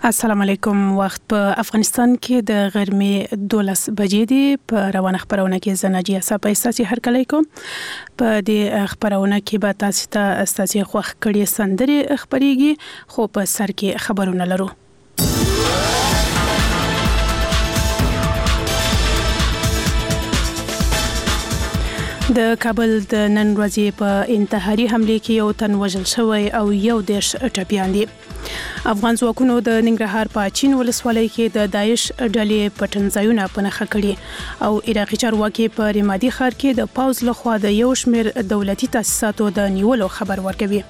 السلام علیکم. وخت په افغانستان کې د غرمې 12 بجې دي. په روانه خبرونه کې زناجیه صاحب استاسي هر کله کوم. په دې خبرونه کې به تاسو ته استاسي خوښ کړي سندري خبريږي، خو په سر کې خبرونه لرو. د کابل د نن ورځې په انتحاري حمله کې یو تن وژل شوی او یو دیش ټپیان دي. افغان ځواکونو د ننګرهار په چین ولسوالۍ کې د داعش ډلې پټنځایونه پنهخه کړي او عراقي چارواکي په رمادي ښار کې د پاوز لخوا د یو شمېر دولتي تاسیساتو د نیولو خبر ورکوي.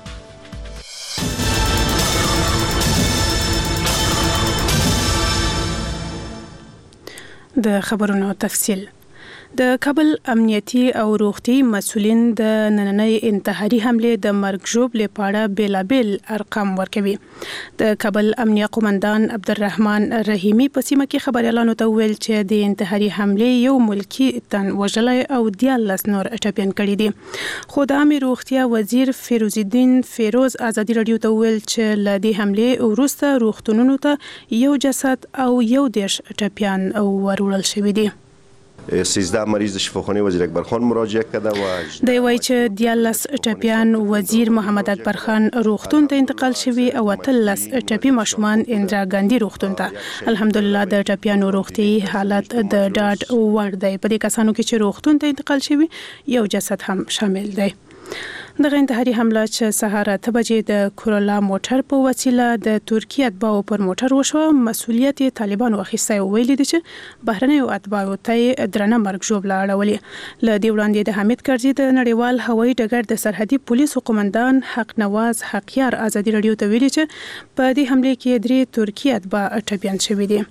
د خبرونو تفصیل. د کابل امنیتي او روغتي مسؤلین د نننۍ انتحاري حمله د مرګ ژوبلې پاړه بیلابل ارقام ورکوي. د کابل امنیه قومندان عبدالرحمن رحیمی په سیمه کې خبريالانو ته ویل چې د انتحاري حمله یو ملکی تن وژلای او 14 نور ټپیان کړي دي. خو د عامه روغتیا وزیر فیروز الدین فیروز ازادي رادیو ته ویل چې ل دې حمله وروسته روغتونونو ته یو جسد او یو دیش ټپیان ورول شوی دي. 13 مریض شفاخانه وزیر اکبر خان مراجعه کرده و دی وایي چې 14 ټپیان وزیر محمد اکبر خان روغتون ته انتقال شوی او 13 ټپی ماشومان اندرا ګاندی روغتون ته. الحمدلله د ټپیانو روغتي حالت د ډاډ وړ دی. په دې کسانو کې چې روغتون ته انتقال شوی یو جسد هم شامل دی. دغه انتحاري حمله چې سهار 8 بجې د کورولا موټر په وسیله د ترکیه اتباعو پر موټر وشو، مسؤلیت طالبانو اخیستی او ویلي دي چې بهرنیو اتباعو ته درنه مرګ ژوبله اړولې. ل دې وړاندې د حمید کرزي د نړیوال هوایي ډګر د سرحدي پولیسو قومندان حق نواز حقیار ازادي رادیو ته ویلي چې په دې حمله کې 3 ترکیه اتباع ټپیان شوي دي.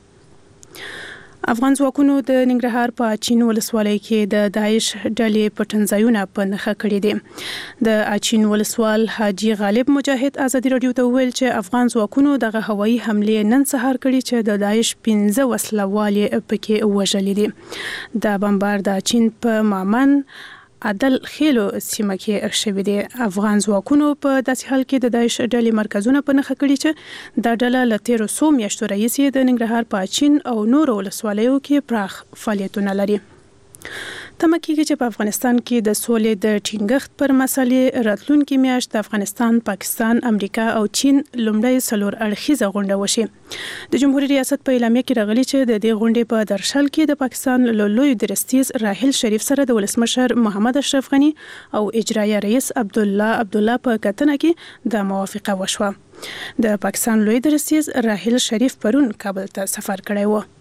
افغان ځواکونو د ننګرهار په چین ولسوالۍ کې د داعش ډلې پټنځایونه پنهخه کړي دي. د اچین ولسوال حاجی غالب مجاهد ازادي رادیو ته ویل چې افغان ځواکونو دغه هوایي حمله نن سهار کړي چې د داعش 15 وسلوال پکې وژلي دي. د بمبار د چین په مامن عدل خېلو سیمه کې شوی دی. افغان ځواکونو په داسې حال کې د داعش ډلې مرکزونه پنهخه کړي چې د ډله له 13 میاشتو راهیسې د ننګرهار په چین او نورو ولسوالیو کې پراخ فعالیتونه لري. تمه کېږي چې په افغانستان کې د سولې د ټینګښت پر مسلې راتلونکي میاشت د افغانستان، پاکستان، امریکا او چین لومړی څلور اړخیزه غونډه وشي. د جمهوریت ریاست په اعلامیه کې راغلي چې د دې غونډې په درشل کې د پاکستان لوی درستیز راحیل شریف سره د ولسمشر محمد اشرف غنی او اجرایه رئیس عبدالله په کتنه کې د موافقه وشوه. د پاکستان لوی درستیز راحیل شریف پرون کابل ته سفر کړی و.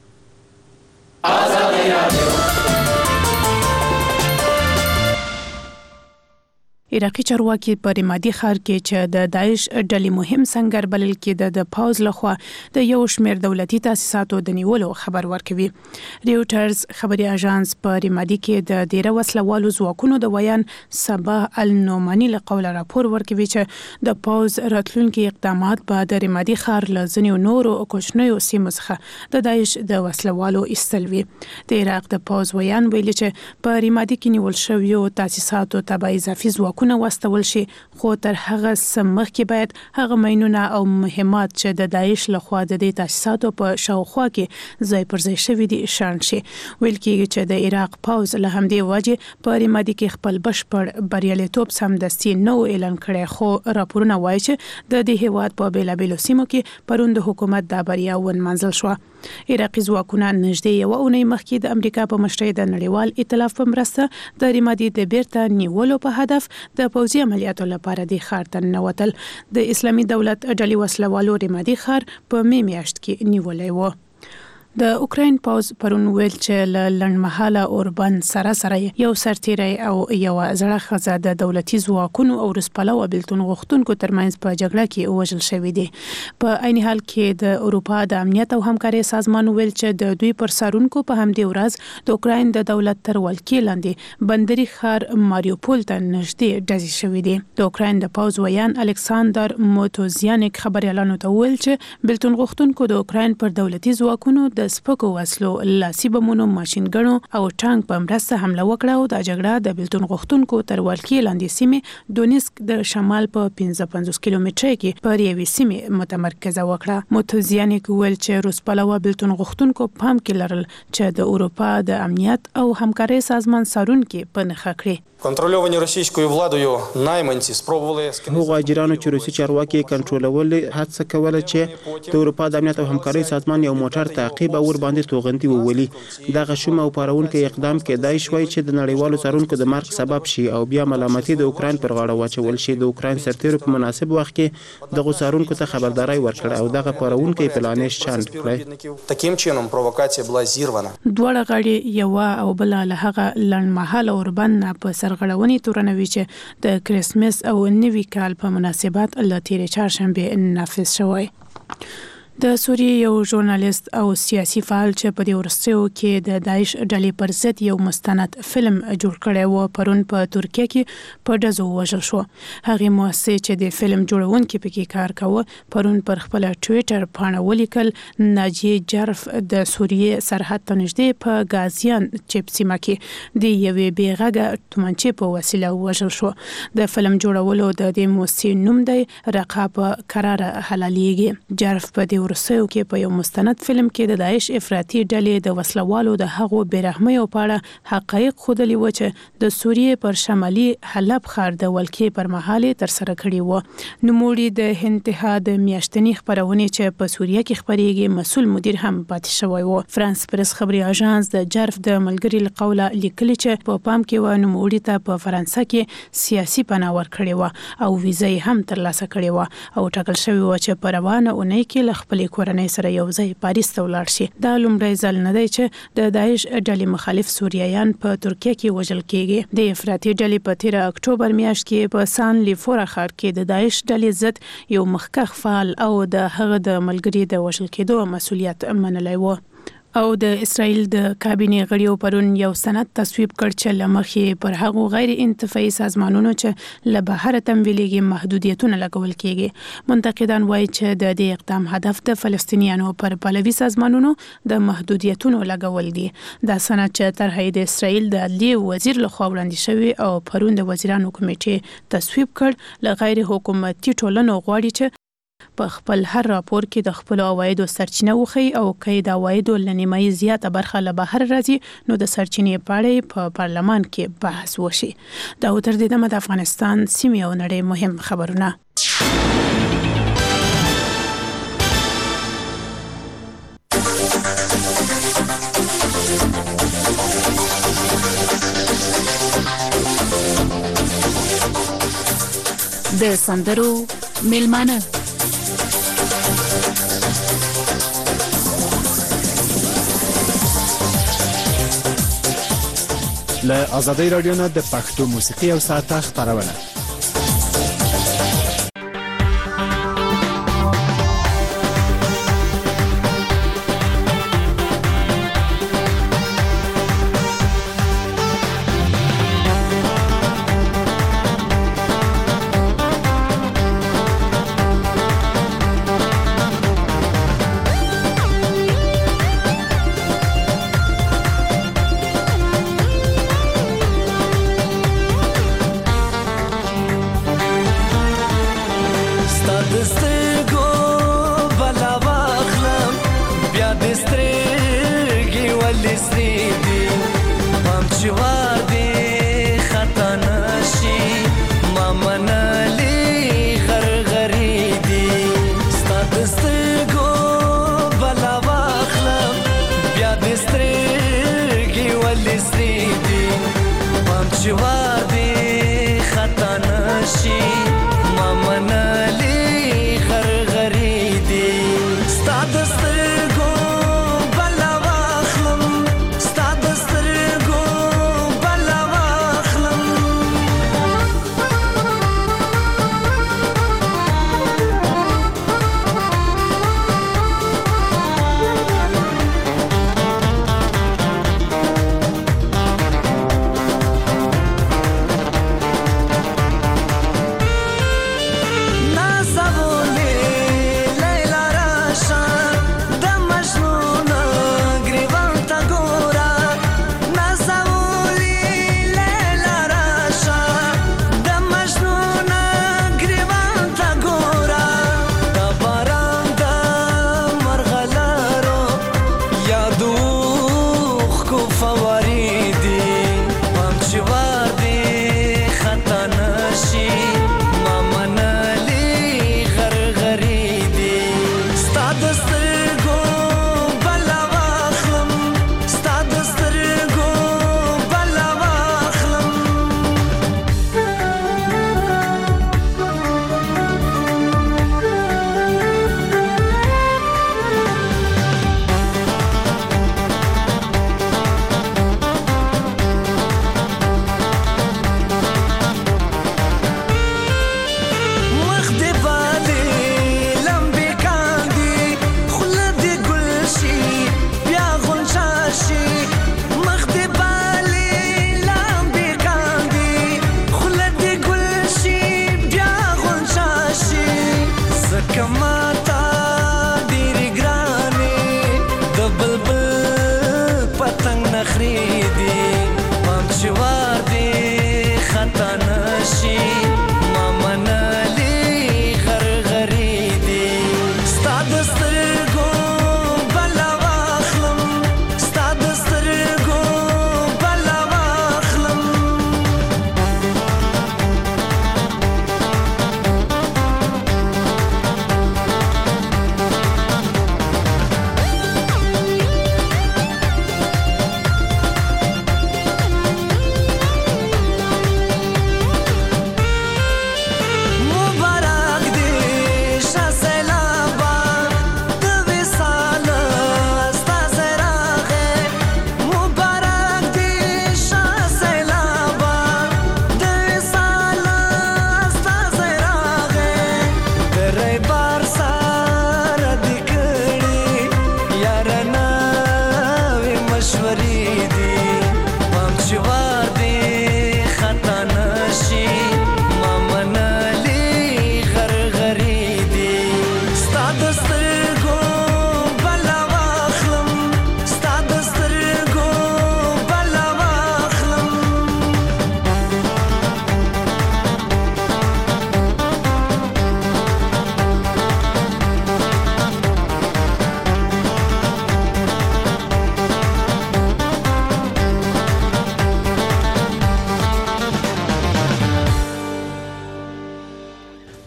عراقي چارواکي په رمادي ښار کې چې د داعش ډلې مهم سنگر بلل کې د پاوز لخوا د یو شمېر دولتي تاسیساتو د نیولو خبر ورکوي. ریوټرز خبري اژانس په رمادي کې د ډیره وسلوالو ځواکونو د ویان صباح النوماني له قوله راپور ورکوي چې د پاوز راتلونکي اقدامات به د رمادي ښار له ځینو نورو کوچنیو سیمو څخه د داعش د وسلوالو ایستل وي. د عراق د پاوز ویان ویلي چې په رمادي کې نیول شویو تاسیساتو ته به اضافي ځواکونه واستول شي، خو تر هغه سمخ کې باید هغه ماینونه او مهمات چې د داعش لخوا د دې تاسیساتو په شاوخوا کې ځای پر ځای شوي دي شان شي. ویل کېږي چې د عراق پاوز له همدې وجې په رمادي کې خپل بشپړ بریالیتوب سمدستي نو اعلان کړی، خو راپورونه وایي چې د دې هیواد په بیلابیلو سیمو کې پرون د حکومت د بریا ونمنځل شوه. عراقي ځواکونه نږدې یو اونۍ مخکې د امریکا په مشرۍ د نړیوال ائتلاف په مرسته د رمادي د بیرته نیولو په هدف د پوځي عملیاتو لپاره د ښار ته ننوتل. د اسلامي دولت ډلې وسلوالو رمادي ښار په می میاشت کې نیولی و. د اوکراین پاوز پرون ویل چې لنډمهاله اوربند سره یو سرتیری او یو زړه ښځه د دولتي ځواکونو او وروسپلوه بیلتون غوښتونکو ترمنځ په جګړه کې وژل شوي دي. په عین حال کې د اروپا د امنیت او همکارۍ سازمان ویل چې د دوی پر سارونکو په همدې ورځ د اوکراین د دولت تر ولکې لاندې بندري ښار ماریوپول ته نږدې ډزې شوي دي. د اوکراین د پاوز ویان الکساندر موتوزیانیک خبريالانو ته ویل چې بیلتون غوښتونکو د اوکراین پر دولتي ځواکونو د سپکو وسلو لاسي بمونو ماشينګنو او ټانک په مرسته حمله وکړه او د جګړه د بیلتون غوښتونکو تر ولکې لاندې سیمې دونیسک د شمال په 55 کیلومتره کې پر یوې سیمې متمرکزه وکړه. متوزیانیک ویل چې روس پلوه بیلتون غوښتونکو پام کې لرل چې د اروپا د امنیت او همکارۍ سازمان څارونکي په نښه کړي. کنټرولовані російською владою найманці спробували هغو اجرانو چې روسي چارواکي کنټرولول هڅه کوله چې د اروپا د امنیت او همکارۍ سازمان یو موټر تعقیب او ور باندې توغندي وولي. دغه شوم او پارونکو اقدام کېدای شوی چې د نړیوالو څارونکو د مرګ سبب شي او بیا ملامتي د اوکراین پر غاړه واچول شي. د اوکراین سرتیرو په مناسب وخت کې دغه څارونکو ته خبرداري ورکړه او دغه پارونکو پلانې شاند کړی. таким чином провокація була зірвана. دوه غړي یو او بل له هغه لړمحاله اوربند په سرغړونې تورنوي چې د کریسمس او نوي کال په مناسبت له تیرې چهارشنبه نافذ شوی. د سوریې یو ژورنالیست او سیاسي فعال چې په دې ورستیو کې د داعش ډلې پر ضد یو مستند فلم جوړ کړی و پرون په ترکیه کې په ډزو وژل شو. هغه مؤسسه چې د فلم جوړونکو پکې کار کاوه پرون پر خپل ټوئیټر باندې ولیکل ناجیه جرف د سوریې سرحد ته نږدې په غازیان چپ سیمه کې د یوې بیغږه تومانچې په وسیله وژل شو. د فلم جوړولو د دې مؤسسې نوم دی رقاب قرار حلاليږي. جرف په دې ورسېو کې په یو مستند فلم کې د داعش افراطي ډلې د وسلوالو د هغو بیرحمۍ په اړه حقایق ښودلي و چې د سوریې پر شمالي حلب ښار د ولکې پر مهال تر سره کړی و. نوموړي د انتها د میاشتنی خبرونه چې په سوریه کې خبريږي مسؤل مدیر هم پاتې شوی و. فرانس پریس خبري اژانس د جرف د ملګری لقوله لیکلي چې په پام کې و نوموړي ته په فرانسه کې سیاسي پناه ورکړی و او ویزه هم ترلاسه کړی و او ټاکل شوی و چې په روانه اونۍ کې خپل کورنۍ سره یو ځای پاریس ته ولاړ شي. دا لومړی ځل نه دی چې د داعش ډلې مخالف سوریایان په ترکیه کې وژل کیږي. د افراطي ډلې په 13 اکتوبر میاشت کې په سان لیفورا ښار کې د داعش ډلې ضد یو مخکښ فعال او د هغه د ملګری د وژل کېدو مسؤلیت منلی و. او د اسرائیل د کابینې غړیو پرون یو سند تصویب کړ چې لمخې پر هغو غیر انتفاعي سازمانونو چې له بهر تمویلېږي محدودیتونه لګول کېږي. منتقدان وایي چې د دې اقدام هدف د فلسطینیانو پر پلوي سازمانونو د محدودیتونو لګول دي. دا سند چې طرحه د اسرائیل د عدلیې وزیر لخوا وړاندې شوی او پرون د وزیرانو کمیټې تصویب کړ له غیر حکومتي ټولنو غواړي چې په خپل هر راپور کې د خپل عوایدو سرچینه وخی او کله د عوایدو لنیمایي زیاته برخه له بهر راځي نو د سرچینې په اړه په پارلمان کې بحث وشي. دا تر دې د افغانستان سیمې او نړۍ مهم خبرونه. د سندرو میلمانه له آزادۍ رادیو نه د پښتو موسیقي او ساعته خبرونه.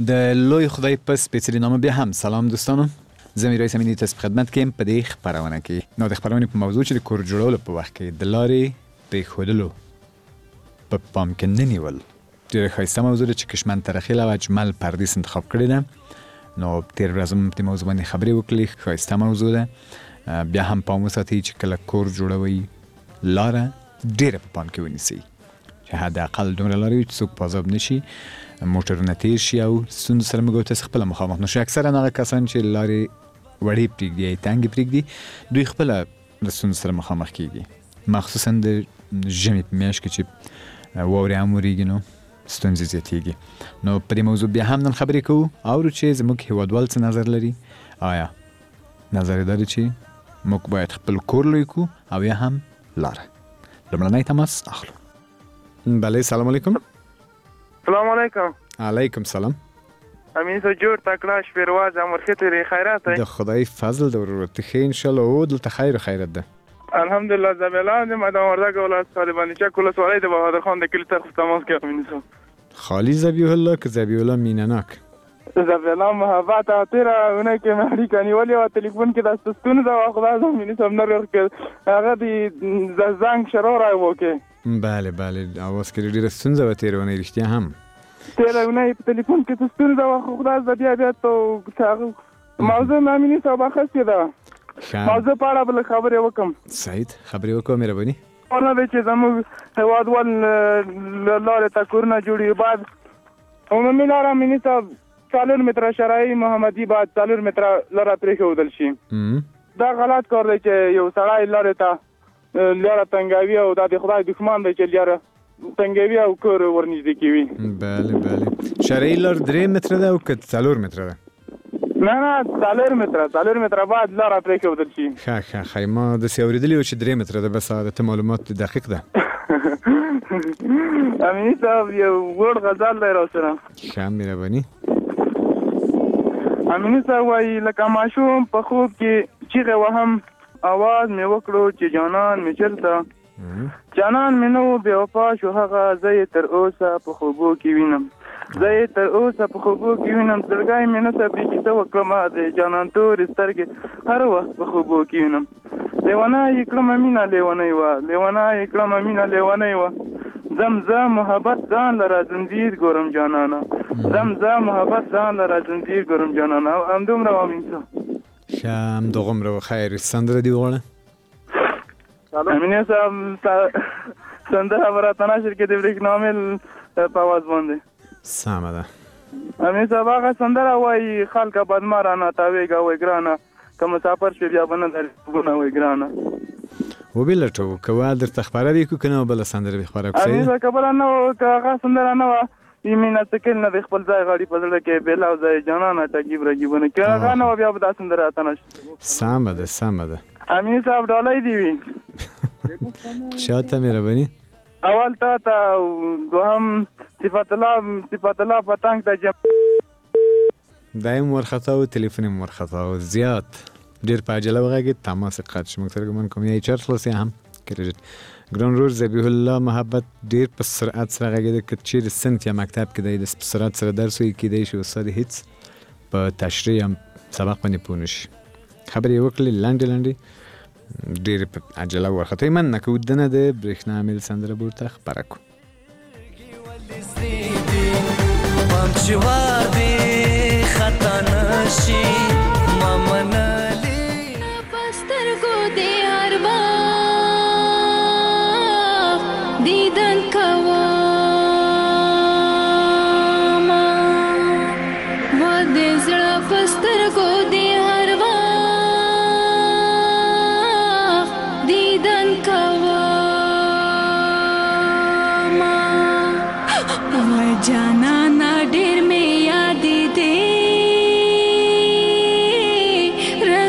د لوی خدای په سپېڅلي نامه بیا هم سلام دوستانو. زه میرویس امینی تاسو په خدمت کې یم په دې خپرونه کې. نو د خپرونې په موضوع چې د کور جوړولو په وخت کې د لارې پرېښودلو په پام کې نه نیول ډېره ښایسته موضوع ده چې کشمن ترخیل او اجمل پردیس انتخاب کړې ده. نو تېر ورځ هم په دې موضوع باندې خبرې وکړې. ښایسته موضوع ده. بیا هم پام وساتئ چې کله کور جوړوئ لاره ډېره په پام کې ونیسئ چې حداقل دومره لاره وي چې څوک په عذاب نه شي، موټرونه تیر شي او ستونزو سره موږ تاسې خپله مخامخ نه شو. اکثرا هغه کسان چې لارې وړې پرېږدي یا تنګې پرېږدي دوی خپله د ستونزو سره مخامخ کېږي، مخصوصا د ژمي په میاشت کې چې واورې هم ورېږي نو ستونزې زیاتېږي. نو په دې موضوع بیا هم نن خبرې کوو. اورو چې زموږ هېوادوال څه نظر لري. آیا نظر یې دا دی چې موږ باید خپل کور لوی کړو او یا هم لاره. لومړنی تماس اخلو. بله، سلام علیکم. السلام علیکم. علیکم سلام. امین صاحب جوړ تکړه شپرواز امرخته لري خیرات دی. د خدای فضل د ورورت ښه ان شاء الله او دلته خیر خیرت ده. الحمدلله. زبیلان مدام وردګ ولایت طالبانی چک کول سوالای د بهادر خان د کلی ته تماس کوي. امین صاحب خالی زبیح الله که زبیح الله مینناک. زبیلان محبت اتره اونه کې مهری کني ولی او ټلیفون کې د ستونو دا خدای امین صاحب نه ورکړ هغه د زنګ شرور راوکه. بله اواز کې ډېره ستونزه وه تېرونه رښتیا هم تېرونه په ټلیفون کې ستونزه وه خدای زه بیا ته موضوع امیني صاحب اخیستې ده. موضوع په اړه بله خبرې وکړم. سعید خبرې وکړه مهرباني. نه دی چې زموږ هېوادوال لارې ته کورونه جوړوي باید عمومي لاره امیني صاحب 4 متره شرعي محمدي باید 4 متره لاره پرېښودل شي. دا غلط کار دی چې یو سړی لارې ته لیاره تنګوي او دا د خدای دښمن دی چې لیاره تنګوي او کور ورنږدې کوي. بله شرعي لار 3 متره ده او که 4 متره ده؟ نه 4 متره باید لاره پرېښودل شي. ښه ما داسې اورېدلي وو چې 3 متره ده. بس ته معلومات دقیق ده. امیني صاحب یو وړ غزل دی راسره. ښه مهرباني. امیني صاحب وایي لکه ماشوم په خوب کې چیغې وهم آواز مې وکړو چې جانان مې چلته جانان مې نو بې وفا شو هغه زه یې تر اوسه په خوبو کې وینم زړګی مې نه صبري چې څه وکړمه د جانان تورې سترګې هر وخت په خوبو کې وینم لیونه یې کړمه مینه لیونۍ وه زم محبت ځان لره زنځیر ګورم جانانه محبت ځان لره زنځیر ګورم جانانه. همدومره امین صاحب. ښه همدغومره خیر. سندره دې وغواړه. امیني صاحب سندره به راته نشر کې د برېښنامېل په اواز باندې. سمه ده. امیني صاحب هغه سندره وایي خلکه بدمه رانه تاویږه وایي ګرانه که مسافر شوې بیا به نه درې خوبونه وایي ګرانه. وبلټو که وا درته خپاره دې کړو که نه بله سندره دې خپاره کړو. امیني صاحب که بله نه وه که هغه سندره نه وه مینه سکل نه د خپل ځای غاړي په زړه کې بېلا او ځای جانانه ټګیب رګیبونه که هغه نه وه بیا به دا سندره راته نشي. سمه ده. امیني صاحب ډالۍ دې وي. شاته مهرباني. اول تا دوهم صفت الله پتنګ ته دایم ورخطا و تلفن ورخطا و زیاد ډېر په عجله وغږېد. تماس قطع شو. موږ سره ګمان کوم یا چارج خلاص یا هم کریډټ. ګران رور زبیح الله محبت ډېر په سرعت سره غږېده. که چیرې صنف یا مکتب کې دی د سرعت سره درس وایي کیدای شي استاد هیڅ په تشریح هم سبق باندې پوه نه شي. خبرې یې وکړلې لنډې ډېرې په عجله ورخطا. من نه که ودنه د برېښنا میل سندره به ورته خپره کړو. جانانا ډېر مې یاد دې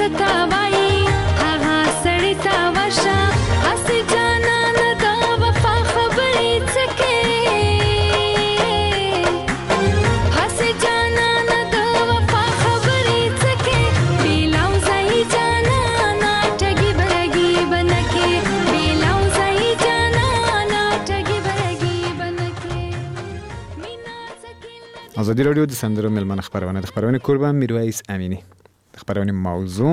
تا وای هغه سړی تا وشه اسی جانا نه دا وفا خبرې څکه اسی جانا نه دا وفا خبرې څکه بیلاو ځای جانا نه ټګي برګي بنکه بیلاو ځای جانا نه ټګي برګي بنکه مینا څکه. ازادي رادیو د سندرو ملمن خبرونه د خبرونه قربان میرویس امینی د خبرونه موضوع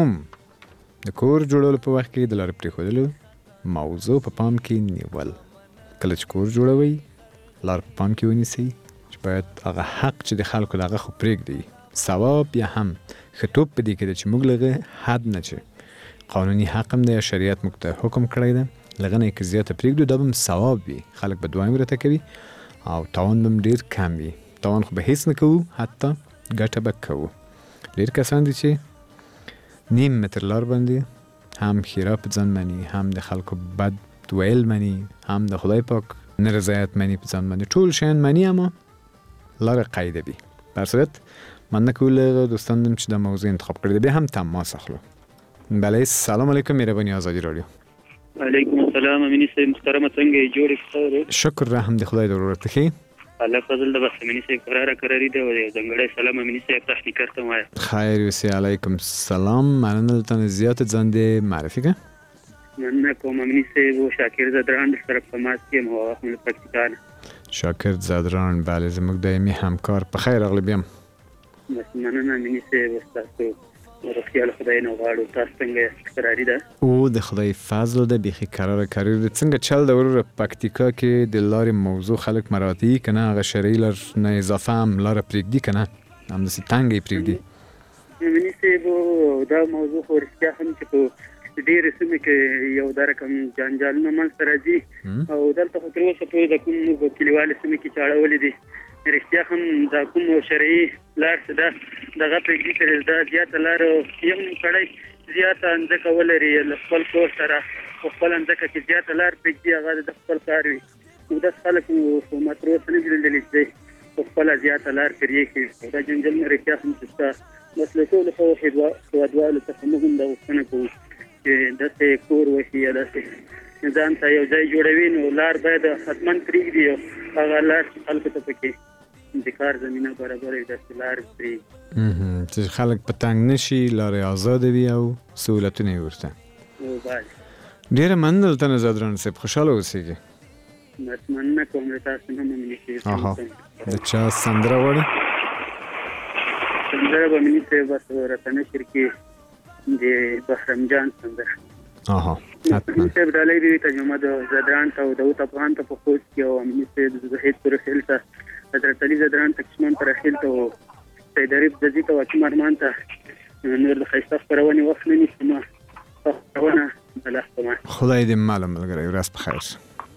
د کور جوړولو په وخت کې د لارې پریښودلو موضوع په پام کې نیول. کله چې کور جوړوي لار په پام کې ونیسئ چې باید هغه حق چې د خلکو دغه خو پرېږدي. ثواب یا هم ښه توب په دې کې ده چې موږ لږه حد نه چې قانوني حق هم دی یا شریعت موږ ته حکم کړی ده لږه نه که زیاته پرېږدو دا به هم ثواب وي. خلک به دعا هم راته کوي او تاوان به هم ډېر کم وي. تاوان خو به هیڅ نه کوو حتی ګټه به کوو. ډېر کسان دي چې نیم متر لار باندې هم خیره په ځان مني هم د خلکو بد ویل مني هم د خدای پاک نرضایت مني په ځان باندې ټول شیان مني اما لار قیده وي. در صورت من نکول دوستان دم چې د موضوع انتخاب کړی بیا هم تماس اخلو. بله سلام علیکم مهربانی آزادی رادیو. علیکم السلام امینی صاحب محترمه څنګه جوړ خیر شکر رحم د خدای ضرورت ته الله فضل د بس امینی صاحب قراری ده او څنګه سلام امینی صاحب تحقیق کرته وای خیر وسی علیکم السلام مننه تن زیات زنده معرفی که من کوم امینی صاحب شاکر زدران د طرف تماس کې مو خپل پاکستان شاکر زدران بله زموږ دایمي همکار په خیر اغلبیم بس مننه امینی صاحب تاسو ورخیال خدای نو غواړو تاسو څنګه قراری ده او د خدای فضل ده بیخي قرار کاری ده څنګه چل د ورور پکتیکا کې د لارې موضوع خلک مراتی کنه هغه شرعي لار نه اضافه هم لار پرېږدي کنه هم داسې تنګې پرېږدي امینی صاحب دا موضوع خو رښتیا هم چې په ډېرې سیمې کې یو دا رقم جنجالونه منځته راځي او دلته خو تر اوسه پورې د کوم کلیوالې سیمې کې چې اړولې دي رښتیا هم دا کوم شرعي لار څه ده دغه پرېږدي تر دا زیاته لار یم سړی زیاته ځمکه ولري له خپل کور سره په خپل ځمکه کې زیاته لار پرېږدي هغه د خپل کار وي نو داسې خلک ما تر اوسه نه دي لیدلي چې په خپله زیاته لار پرېږدي دا جنجالونه رښتیا هم چې شته بس له ټولو ښه هېوادوالو څخه موږ هم دا غوښتنه کوو چې داسې کور وشي یا داسې ځان ته یو ځای جوړوي نو لار باید حتما پرېږدي او هغه لار خلکو ته پکې د کار زمینه برابره وي داسې لار پرېږدي چې خلک په تنګ نشي لارې ازاده وي او سهولتونه یې ورته ډېره مننه دلته نه زدران صاحب خوشحاله اوسېږي بس مننه کوم له تاسو نه مننه د چا سندره غواړي سندره به مینې صاحب بس راته نشر کې د بهرام جان سندره حتما صاحب ډالۍ دې ترجمه د زدران ته او داود افغان ته په خوست کې او مینې صاحب د زهید پرخیل ته حضرت علي زدران ته کشمان پرخیل ته او سید عریف دزی ته واکیم ارمان ته نور د ښایسته خپرونې وخت نه نیسي ما خپرونه بلخته خدای دې ماله ملګری ورځ په خیر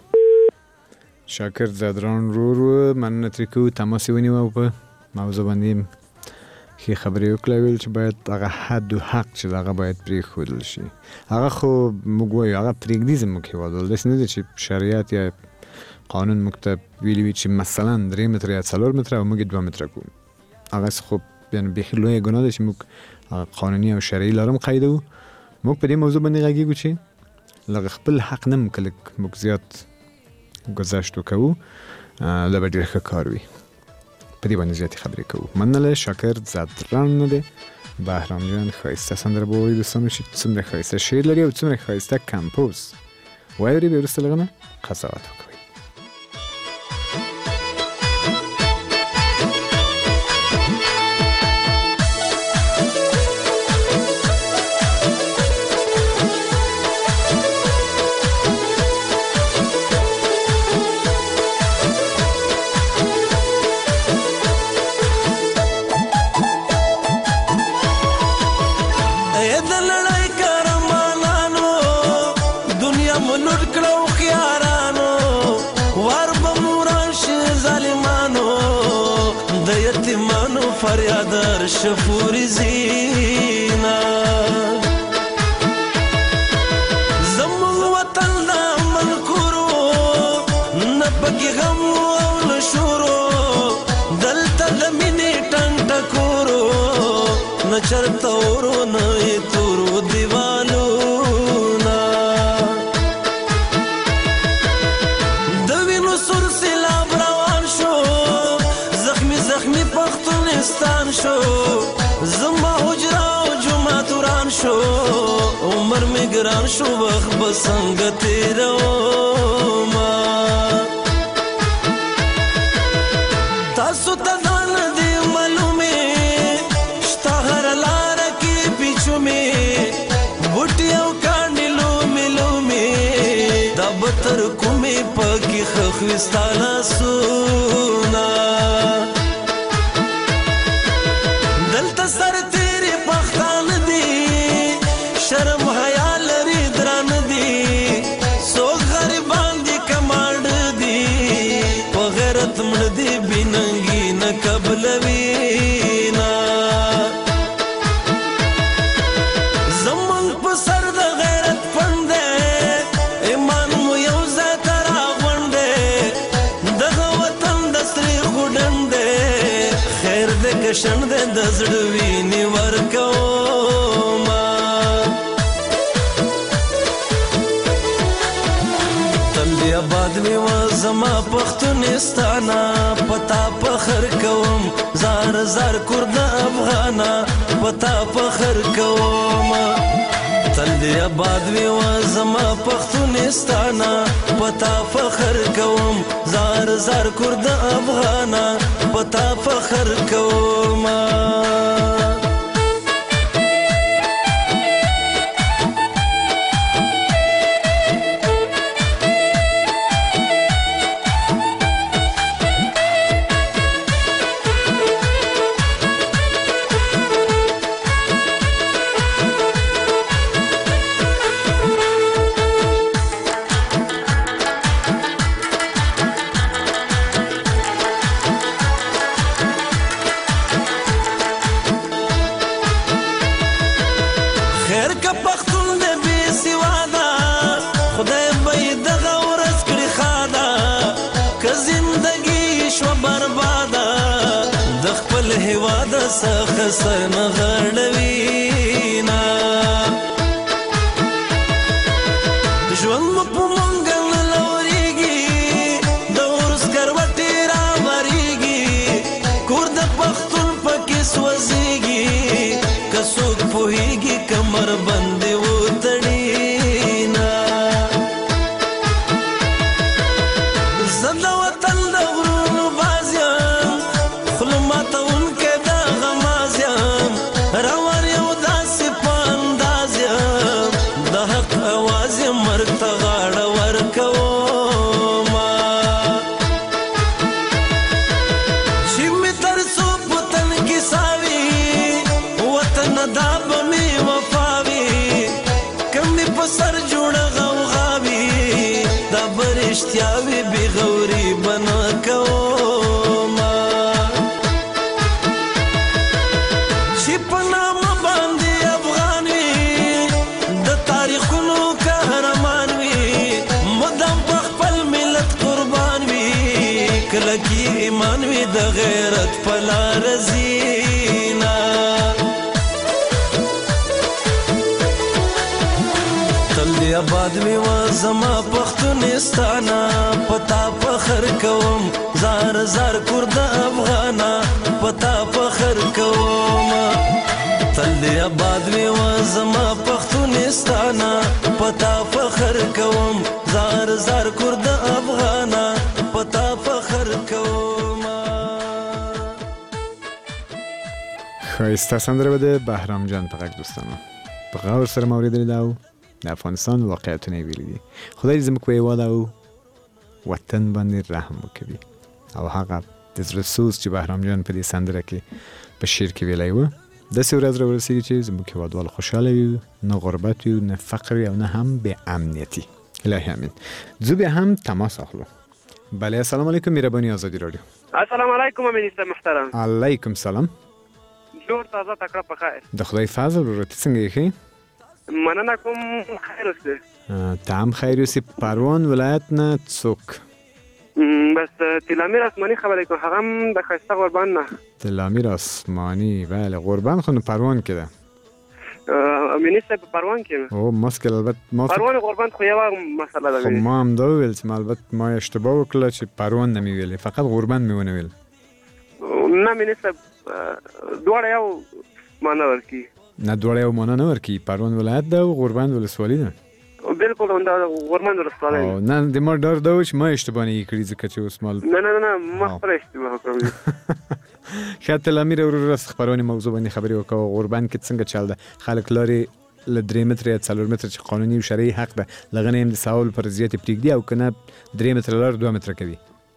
شاکر زدران رو مننه ترې کوو تماس یې ونیوه او په موضوع باندې ښې خبرې وکړه ویل چې باید هغه حد و حق چې هغه باید پرېښودل شي هغه خو موږ وایو هغه پرېږدي زموږ هېوادوال داسې نه دی چې شریعت یا قانون موږ ته ویلي وي چې مثلا 3 متره یا 4 متره او موږ 2 متره کوو هغه خو یعنې بیخي لویه ګناه ده چې موږ قانوني او شرعي لاره هم قیدوو موږ په دې موضوع باندې غږیږو چې لږ خپل حق نه کله موږ زیات ګذشت وکوو دا به ډېر ښه کار وي په دې باندې زیاتې خبرې کوو مننه شاکر زدران نه دی بهرام جان ښایسته سندره به ووایي دوستانو چې څومره ښایسته شعر لري او څومره ښایسته کمپوز واورئ بیا وروسته لږ نه قضاوت وکړئ فریادر شفور زینا زمون وطن دا منکورو نپکی غم او نشورو دلتا دمینی ٹنگ ٹکورو نه چرته ورونه تورو دیوالونه د وینو سور سیلاب روان شو زخمی زخمی پښتونستان شو زما حجره او جمعه توران شو عمر می ګران شو وخت به څنګه تیرومه تاسو ته ځان دې معلومې شته هر لاره کې پیچومې بوټي او کاڼي لومې لومې دا به تر کومې پکې ښخوي ستا لاسونه دلته سرتېرې پښتانه دي شرم حیا لري درانه دي څوک غریبان دي کماڼه دي په غیرت مړه دي بېننګي نه قبلوينا زمونږ په سر د غیرت فند دی ایمان مو یو ځای ته راغونډ دی دغه وطن د سرې غوډن دی خیر دی که شنډ دی د زړه وینې ورکومه آباد می و زما پښتونستانه پتا فخر کوم زار زار کرد افغانا پتا فخر کوم تل دی آباد می و زما پښتونستانه پتا فخر کوم زار زار کرد افغانا پتا فخر کوم هیواد څخه سر نه غړوينا ژوند مو په مونږ نه لوريږي د ورس کروټې راوريږي کور د پښتون پکې سوځيږي که څوک پوهيږي کمر بندې وتړينا زنده وطن د غرونو بازيان خلو ماته روان یو داسې په انداز یم د حق اواز یم مرګ ته غاړه ورکومه چې مې تر څو په تن کې ساوي وطن دا به مې وفا وي که مې په سر جوړه غوغا وي دا به رښتیا وي بې غوري به نه کومه چې په نامه باندې افغان وي د تاریخونو قهرمان وي مدام په خپل ملت قربان وي کله کې ایمان وي د غیرت په لار ځينا تل دی آباد وي و زما پښتونستانه پتا فخر کوم زار زار کرد افغانا پتا فخر کوم تل دی آباد وي و زما پښتونستانه پتا فخر کوم زار زار کرد افغانا پتا فخر کوم ښایسته سندره به د بهرام جان په غږ دوستانو په غور سره مو اورېدلې ده او د افغانستان واقعیتونه یې ویلي دي خدای دې زموږ په هېواد او وطن باندې رحم وکړي او هغه د زړه سوز چې بهرام جان په دې سندره کې په شعر کې ویلی و داسې ورځ راورسېږي چې زموږ هېوادوال خوشحاله وي نه غربت وي نه فقر وي او نه هم بې امنیتي الهی امین زو بیا هم تماس اخلو بله السلام علیکم مهربانی آزادی رادیو السلام علیکم امینیست محترم علیکم سلام جوړ تازه تکړه په خیر د خدای فضل ورته څنګه یې مننه کوم خیر اوسه ته هم خیر اوسې پروان ولایت نه څوک بس تلامیر آسمانی خبره که هم د خسته قربان نه تلامیر آسمانی بله قربان خو پروان کده مینیستر په پروان کې او مشکل البته ما پروان قربان خو یو مسله ده خو ما هم دا ویل چې البته ما اشتباه وکړه چې پروان نه ویل فقط قربان میونه ویل نه مینیستر دوړ یو معنا ورکی نه دوړ یو معنا نه ورکی پروان ولایت ده او قربان ولسوالی ده بالکل اوندا قربان ولسوالی نه د ما ډار دا چې ما اشتباه نه کړی ځکه چې اوس مال نه ما خپل اشتباه کړم خاطر تلامیر ورور خبرونه موضوع باندې خبري وکاو قربان کې څنګه چل ده خلک لاري ل 3 متر یا 4 متر چې قانوني او شرعي حق ده لغنه هم د ساول پر زیات پریږدي او کنه 3 متر لار 2 متر کوي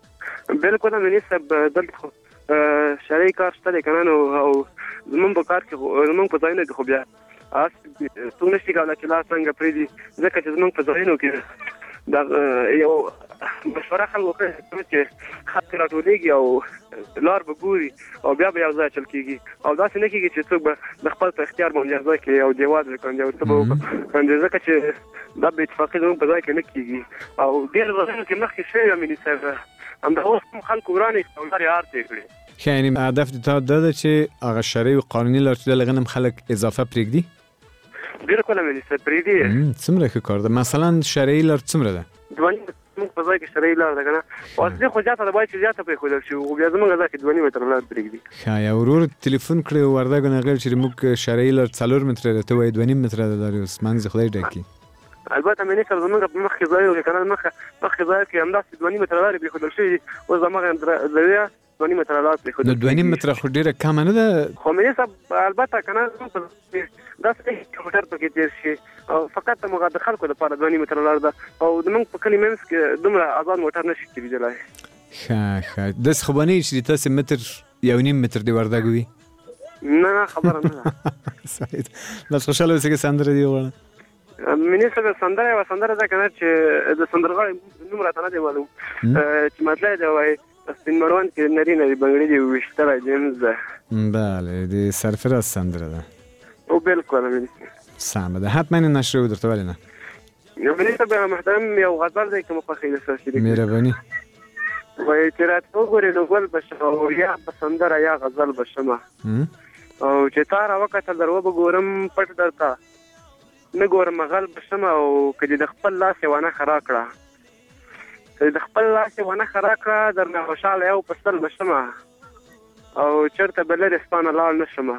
بالکل مینیستر دلته شرعي کار شته کنه او زمون په کار کې زمون په ځای نه خو بیا اس څنګه چې کله چې لا څنګه پریږدي ځکه چې زمون په ځای نه کې دا یو مشوره خلکو کوي چې خط راټولېږي او لار به ګوري او بیا به یو ځای چل کېږي او داسې نه کېږي چې څوک به د خپل په اختیار باندې ځای کې او دیواز وکړي او څه به وکړي ځکه چې دا به اتفاقي زموږ په ځای کې نه کېږي او ډېر ځایونو کې مخکې شوي وه مینیستر همدا اوس هم خلکو ورانې او لارې عارضې کړې ښه یعنې هدف د تا دا ده چې هغه شرعي او قانوني لار چې ده لغه هم خلک اضافه پرېږدي بالکل مینیستر پرېږدي څومره ښه کار ده مثلا شرعي لار څومره ده موږ په ځای کې شرعي لار ده که نه او اصلي خو زیاته ده باید چې زیاته پرېښودل شي خو بیا زموږ ځای کې 2 متره لار پرېږدي ښه یا ورور تلیفون کړی و وردګو نه غیر چې موږ شرعي لار 4 متره ده ته وایې 2 متره ده لار اوس منځ خدای ډکي البته مینیستر زموږ په مخکې ځای کې که نه مخکې ځای کې همداسې 2 متره لارې پرېښودل شوي اوس هماغه زاویه 2 متره لار پرېښودل نو 2 متره خو ډېره کمه نه ده خو مینیستر البته که نه داسې کمپیوټر پکې تېر شي او فقط د د خلکو لپاره 2 متره لار ده او زموږ په کلي منځ کې دومره ازاد موټر نشي تېرېدلی ښه داسې خو به نه وي چې تاسې متر 1.5 متر د وردګو وي نه خبره نه ده صحیح ده بس خوشحاله اوسې که سندره دې وغواړم مینیستر سندره یوه سندره ده که نه چې د سندرغاړي نوم راته نه دی معلوم چې مطلب دی وایي سپین مروان کې نرینه دي بنګړي دي ویشتلی جیمز ده بله د سرفراز سندره ده او بالکل مینیستر سمه ده حتما این نشر رو درته ولی نه مینیستر به محترم یو غزل دی که مخه خیلی سرشیده مهربانی وایي چې راته وګورې نو ګل بشم او یا په سندره یا غزل بشم او چې تا راوکتل در وبګورم پټ درته نه ګورم غل بشم او که دې د خپل لاس یې ونه خرا کړه که د خپل لاس یې ونه خرا کړه درنه خوشحاله یو په سل بشم او چېرته به لرې ستا نه لاړ نه شم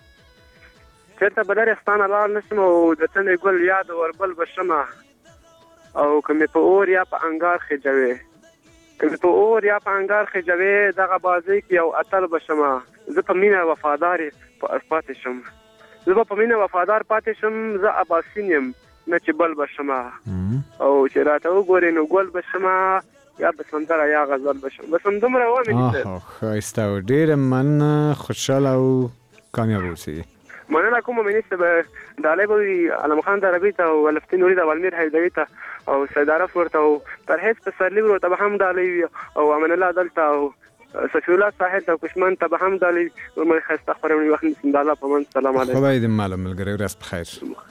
چېرته به لرې ستا نه لاړ نه شم او د تنې ګل یاد وربل بشم او که مې په اور یا په انګار خېجوې که مې په اور یا په انګار خېجوې دغه بازۍ کې یو اتل بشم زه په مینه وفادار پاتې شم زه به په مینه وفادار پاتې شم زه اباسین یم نه چې بل بشم او چې راته وګورې نو ګل بشم یا به سندره یا غزل بشم بس همدومره وه مینیستر ښایسته و ډېره مننه خوشحاله او کامیاب اوسئ مننه کوم مینیستر ډالۍ به وي علم خان دربي ته او الفتین وري ته او المیر حیدري ته او سید عرف ورته او پرهیز پسرلي ورته به هم ډالۍ وي او امان الله دلته او صفي الله ساحل ته او کشمن ته به هم ډالۍ وي مې ښایسته خپرونې وخت نیسم د الله په منځ سلام علیکم خدای دې معلوم ملګری ورځ بخیر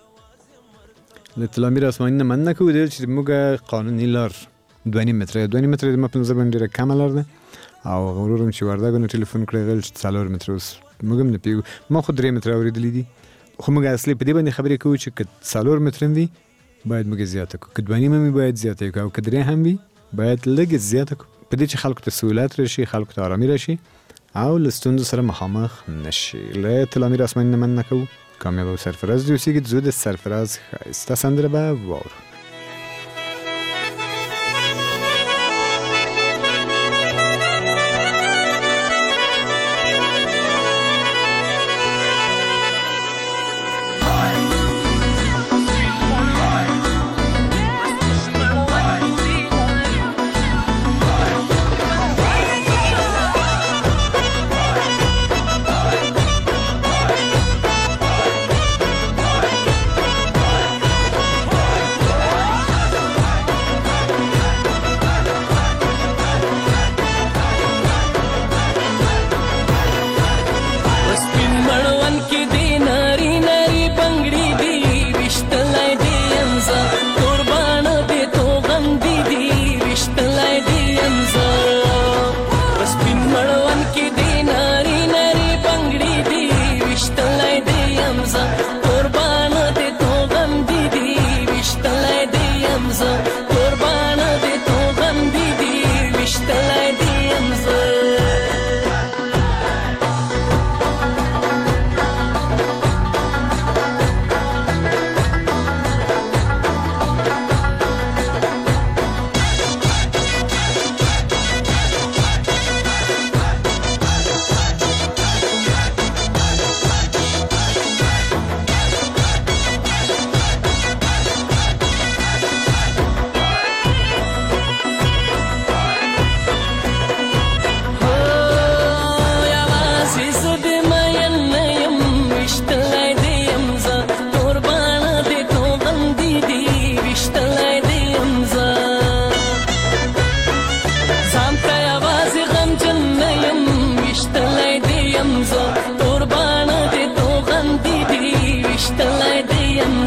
له تلامیر آسماني نه مننه کوو ویل چې موږ قانوني لار 2 متره 2 متره د ما په نظر باندې ډېره کمه لار ده او ورور هم چې وردګو نه ټلیفون کړی غل چې 4 متره اوس موږ هم نه پیږو ما خو 3 متره اورېدلي دي خو موږ اصلي په دې باندې خبرې کوو چې که 4 متره هم وي باید موږ زیاته کړو که 2 هم وي باید زیاته کړو او که 3 هم وي باید لږ زیاته کړو په دې چې خلکو ته سهولت راشي خلکو ته آرامي راشي او له ستونزو سره مخامخ نشي له تلامیر آسماني نه مننه کوو کامیاب او سرفراز دې اوسېږي زه د سرفراز ښایسته سندره به واورو Bye.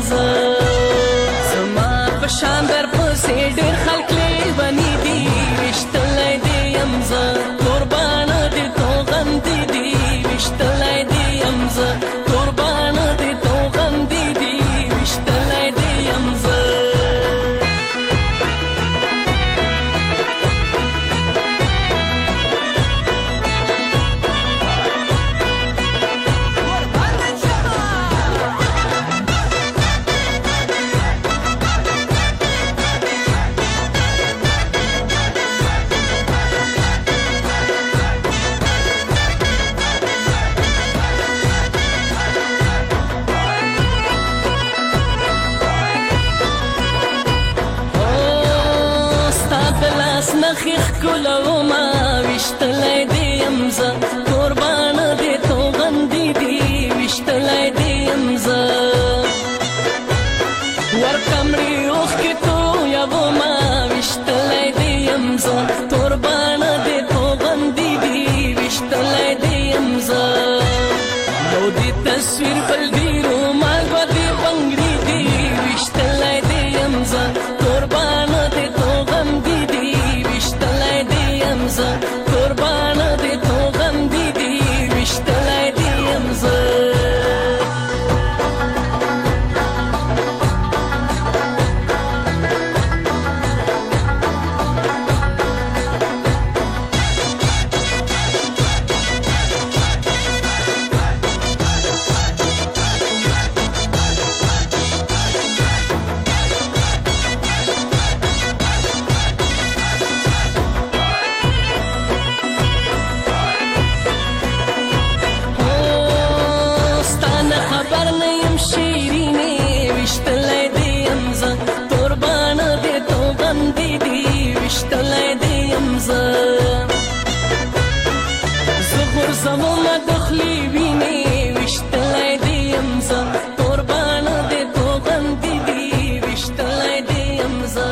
زه زما په شان در پسې ډېر خلک لیوني دي ویشتلی دې یم زه قربانه دې توغندې دي ویشتلی دې یم زه قربانه دې توغندې دي ویشتلی دې یم زه نخی ښکلومه ویشتلی دې یم زه قربانه دې توغندې دي ویشتلی دې یم زه ورکمړي اوښکې تویومه ویشتلی دې یم زه قربانه دې توغندې دي ویشتلی دې یم زه یو دې تصویر بل دې رومال به دې بنګړي دي ویشتلی دې یم زه قربانه دې توغندې دي ویشتلی دې یم زه قربانه دې توغندې دي ویشتلی دې یم زه زمونه دخلی ویني ویشتلی دې یم زه قربانه دې توغندې دي ویشتلی دې یم زه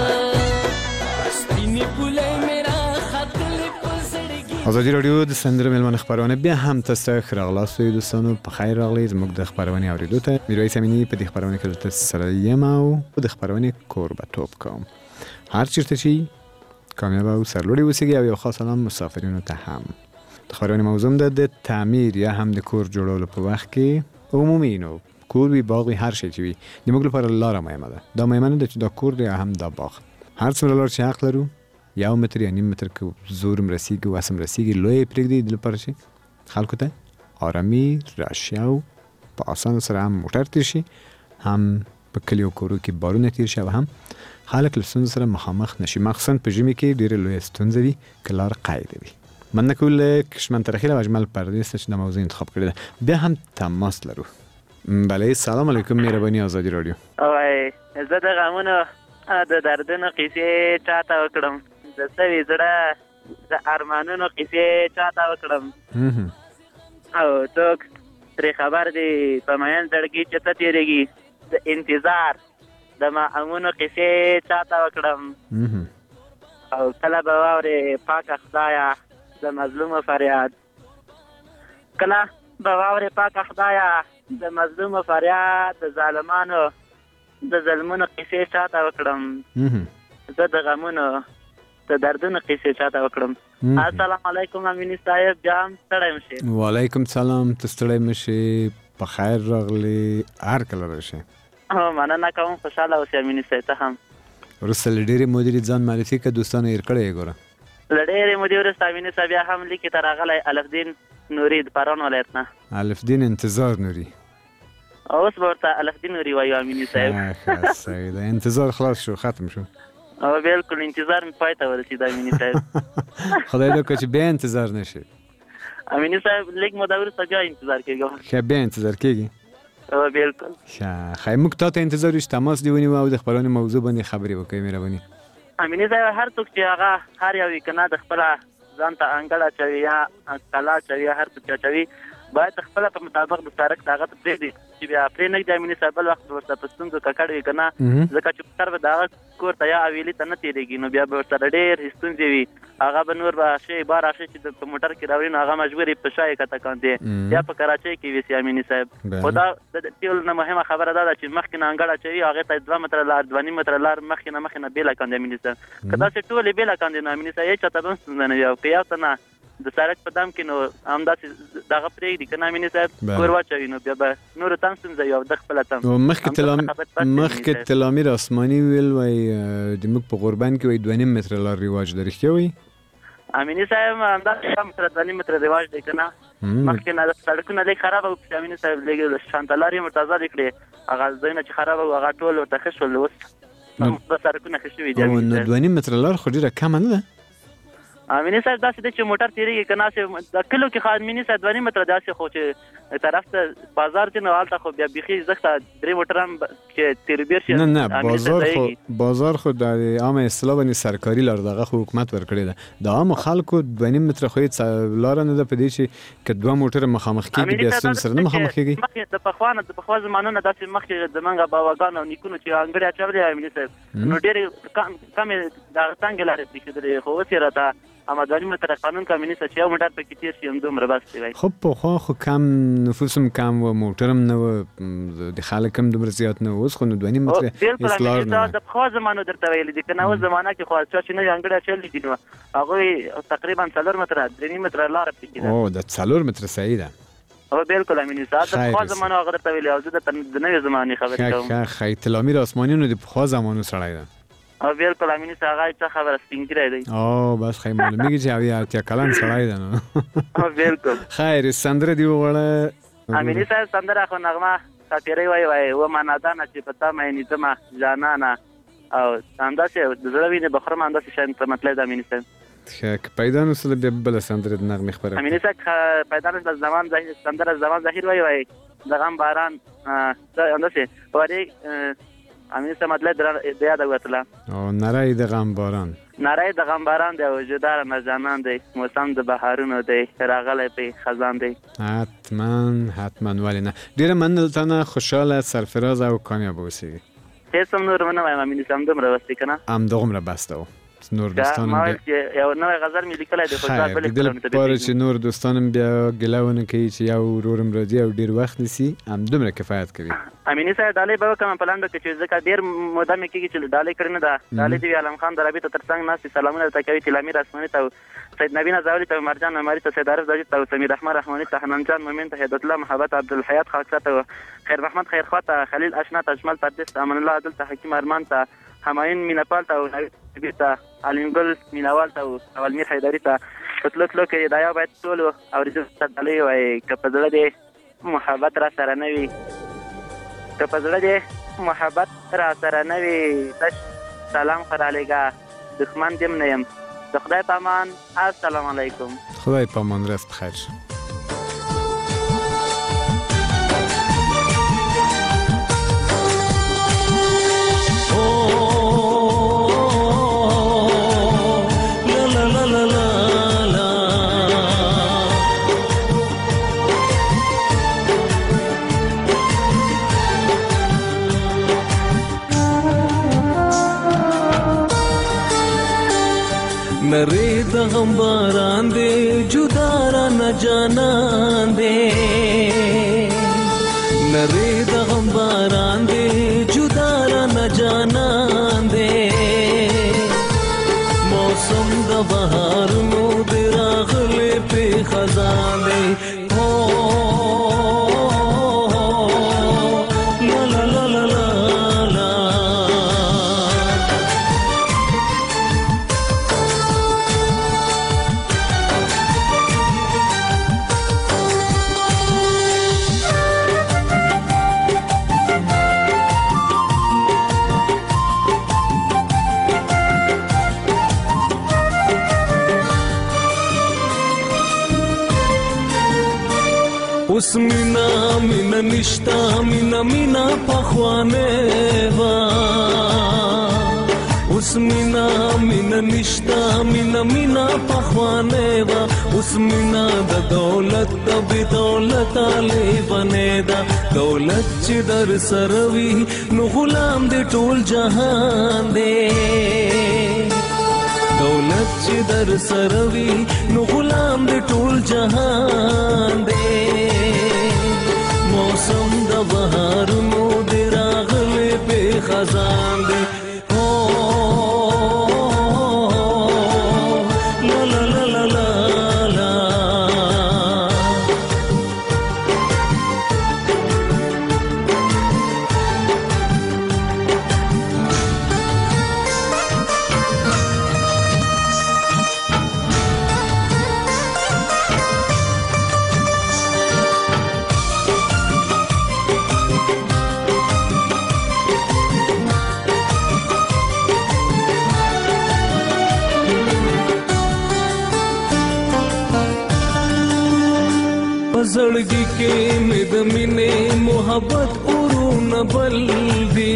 سپینې پولۍ مې راختلې په زړګي. ازادي راډیو د سندرو مېلمانه خپرونه بیا هم تاسو ته ښه راغلاست دوستانو په خیر راغلی زموږ د خپرونې اورېدو ته میرویس امیني په دې خپرونه کې دلته سره یم او د خپرونې کوربه‌توب کوم هر چیرته چې کامیاب او سرلوړي اوسئ او یو خاص سلام مسافرینو ته هم. د خبرونه موضوع ده د تعمیر یا هم د کور جوړولو په وخت کې عمومي نو کور وی باغ وی هر شي چې وي د موږ لپاره لاره مهمه ده دا مهمه ده چې دا کور دی هم دا باغ هر څومره لار چې حق لرو یو متر یا نیم متر کې زور مرسیږي واسم رسیږي لوی پرېږدي د لپاره چې خلکو ته آرامي راشي او په اسانه سره هم موټر تیر شي هم په کلیو کورو کې بارونه تیر شي او هم خلک له ستونزو سره مخامخ نشي مخصوصا په ژمي کې ډېرې لویې ستونزې وي که لار قاعده وي. من نکول کشمن ترخیل و اجمل پردیست چې د موضوع انتخاب کړی ده بیا هم تماس لرو. بله سلام علیکم مهرباني آزادي رادیو. وای زه د غمونو د دردونو قصې چاته وکړم د سوي زړه د ارمانونو قصې چاته وکړم او څوک ترې خبر دی په مین زړګي چې ته تېرېږي د انتظار د معمونو قصې چاته وکړم او کله به واورې پاکه خدایه د مظلوم فریاد کله به واورې پاکه خدایه د مظلوم فریاد د ظالمانو د ظلمونو قصې چاته وکړم زه د غمونو د دردونو قصې چاته وکړم. السلام علیکم امیني صاحب جام ستړی مشي. وعلیکم سلام ته ستړی مشي په خیر راغلی هر کله راشي. مننه کوم خوشحاله اوسې امیني صاحب ته هم وروسته له ډېرې مودې ځان معرفي که دوستانو هېر کړی یې ګوره له ډېرې مودې وروسته امیني صاحب بیا هم لیکې ته راغلی الفدین نوري د پارون ولایت نه الفدین انتظار نوري اوس به ورته الفدین نوري وایو امیني صاحب ښه صحیح ده انتظار خلاص شو ختم شو او بالکل انتظار مې پای ته ورسېد امیني صاحب خدای دې وکړه چې بیا انتظار نشي امیني صاحب لږ موده وروسته بیا انتظار کېږم ښه بیا انتظار کېږي بالکل ښه موږ تا ته انتظار وشو تماس دې ونیو او د خپرونې موضوع باندې خبرې وکړې مهرباني. امیني صاحب هر څوک چې هغه هر یو وي که نه د خپله ځان ته انګړ اچوي یا کلا اچوي یا هر څوک چې اچوي باید خپل په مطابق د سړک دغه پرېږدي چې بیا پرې نه دی امیني صاحب بل وخت ورته په ستونزو ککړ وي کنه ځکه چې پر دغه کور ته یا اویلی ته نه تیریږي نو بیا به ورسره ډېر ستونزې وي هغه به نور به شي بار راشي چې په موټر کې راوړي نو هغه مجبور په شای کته کاندي یا په کراچۍ کې وي سي امیني صاحب خو دا د ټول نه مهمه خبره ده چې مخکې نه انګړه چوي هغه ته 2 متره لار 2.5 متره لار مخکې نه بیل کاندي امیني صاحب کدا چې ټول بیل کاندي نو امیني صاحب چې تاسو څنګه نه یو کې یا ته د سړک په دام کې نو همداسې دغه پرېږدي که نه امیني صاحب کور واچوي نو بیا به نورو ته هم ستونزه وي او د خپله ته مخکې تلامیر اسماني ویل وایي د موږ په غوربند کې وایي 2.5 متره لار رواج ده رښتیا وایي امیني صاحب همداسې 2 متره 2.5 متره رواج دی که نه مخکې نه سړکونه لږ خرابه وو امیني صاحب لږ شانته لارې مرتضا دې کړې هغه ځایونه چې خرابه وو هغه ټول ورته ښه شول اوس به سړکونه ښه شوي دي نو 2.5 متره لار خو ډېره کمه نه ده امیني صاحب داسې دی چې موټر تېرېږي که ناسې د کلو کې خو امیني صاحب 2.5 متره داسې خو چې طرف ته بازار دی نو هلته خو بیا بیخي زښته 3 موټر هم چې تېربېر شي نه بازار خو د عامه اصطلاح باندې سرکاري لار دغه خو حکومت ورکړې ده د عامو خلکو 2.5 متره خو هېڅ لاره نه ده په دې چې که 2 موټره مخامخ کېږي بیا ستونزې سره نه مخامخ کېږي د پخوا زمانو نه داسې مخکې زمونږ باباګانو او نیکونو چې انګړې اچولې امیني صاحب نو ډېرې کمې دغه تنګې لارې پرېښودلې خو اوس یې راته اما 2.5 متره قانون که امیني صاحب چې یو موټر پکې تېر شي همدومره بس دی خو پخوا خو کم نفوس هم کم و موټر هم نه و د خلک هم دومره زیات نه و اوس خو نو 2.5 متره هېڅ لار نه د پخوا زمانو درته ویلي دي که نه اوس زمانه کې خو چا چې نوي انګړې اچولي دي نو هغوی تقریبا 4 متره 3.5 متره لاره پکې ده او د 4 متره صحیح ده او بالکل امیني صاحب د پخوا زمانو هغه درته ویلي او زه د نوې زمانې خبرې کوم ښه تلامیر اسماني نو د پخوا زمانو سړی ده او بالکل امیني صاحب هغه څه خبره سپینګیری دی او بس خیر معلومیږي چې اویا اتیا کلن سړی ده نو او بالکل خیر سندره دی وغواړه امیني صاحب سندره خو نغمه ساتیری وایي و منادانه چې په تا مې نیتمه جانانه او همداسې د زړه وینې بخورم همداسې شاید په مطلب د امیني صاحب که پیدا نو سره بیا بله سندره د نغمې خبره امیني صاحب پیدا نو زمان ظاهر سندره زمان ظاهر وایي د غم باران همداسې وایي امیني صاحب مطلب د یاده وتله او نری د غم باران نری د غم باران دی او جدار مجانان دی موسم د بهارونو دی راغلی پې خزان دی حتما ولې نه ډېره مننه تانه خوشحاله سرفراز او کامیاب اوسئ هېڅ هم نور ونه وایم امیني صاحب همدومره بس دی که نه همدغومره بس ده نور دوستانم ما ویل چې یو نوی غزل مې لیکلی دی خو دا بلې خیر د دې لپاره چې نور دوستانم بیا ګیله ونه کوي چې یو ورورم راځي او ډېر وخت نیسي همدومره کفایت کوي امیني صاحب ډالۍ به وکړم په لنډو کې چې ځکه ډېر موده مې کېږي چې ډالۍ کړې نه ده ډالۍ د عالم خان د رابطې تر څنګ ناستې سلامونه درته کوي تلامیر اسماني ته سید نبی نازولي ته مرجان عمري ته سید عارف زاجد ته سمیر رحمان رحماني ته حنان جان مومن ته هدایت الله محبت عبدالحیات خاکسا ته خیر محمد خیرخوا ته خلیل اشنا ته اجمل پردیس ته امان الله عادل ته حکیم ارمان ته همایون مینپال ته او نوید کبیر ته علمګل مینوال ته او المیر حیدري ته په تلو تلو کې دا یو باید ټولو اورېدونکو ته ډالۍ ووایي که په زړه دې محبت را سره نه وي که په زړه دې محبت را سره نه وي تش سلام خو رالیږه دښمن دې هم نه یم د خدای په امان السلام علیکم خدای په امان رفت خیر شو نری د غم باران دې جدا را نه جانان دې نری د غم باران دې جدا را نه جانان دې موسم د بهارونو دې راغلې پې خزان دې اوس مینا مینا نشتا مینا مینا پخوانه وا اوس مینا مینا نشتا مینا مینا پخوانه وا اوس مینا د دولت د بی دولت علی بنیدا دولت چې در سروي نو غلام دې ټول جهان دې دولت چې در سروي نو غلام دې ټول جهان دې موسم د بهارونو دې راغلي په خزان دې زړګي کې مې د مینې محبت اورونه بل دي